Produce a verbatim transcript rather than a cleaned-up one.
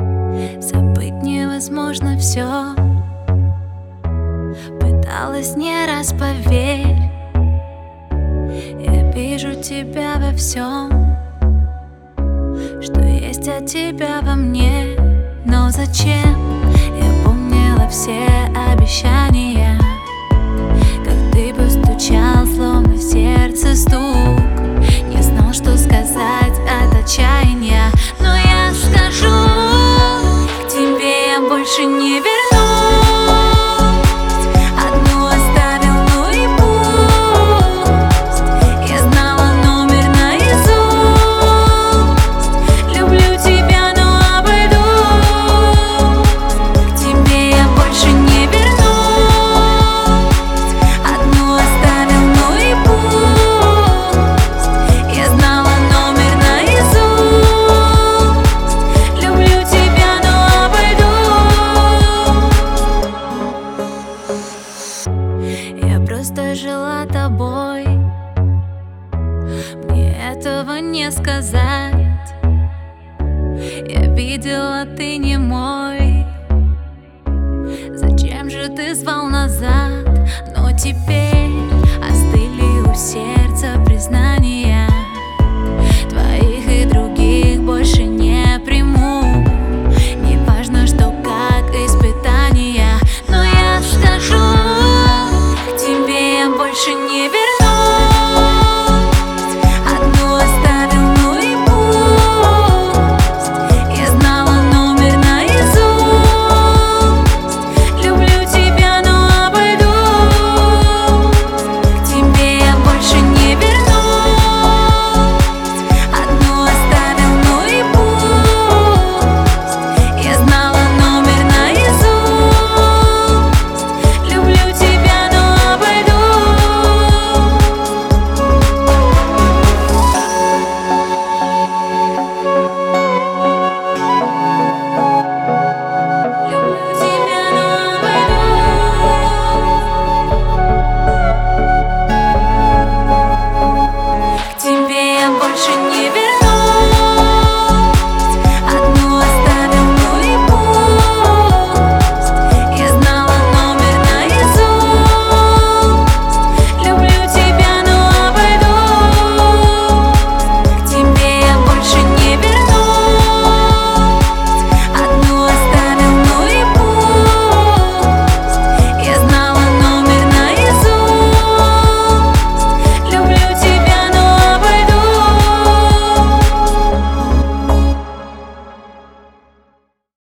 Забыть невозможно все. Пыталась не раз, поверь. Я вижу тебя во всем, что есть от тебя во мне. Но зачем? Я помнила все обещания, как ты постучал, словно в сердце стук. Не знал, что сказать от отчаяния, но я скажу: к тебе я больше не вернусь. Одну оставил, ну и пусть. Я знала номер наизусть. Люблю тебя, но обойдусь. К тебе я больше не вернусь. Одну оставил, ну и пусть. Я знала номер наизусть. Люблю тебя, но обойдусь. Я просто жила тобой, мне этого не сказать. Я видела, ты не мой. Зачем же ты звал назад? Но теперь остыли у сердца признания. Твоих и других больше не приму. Не важно, что как испытания, но я скажу: к тебе я больше не вернусь.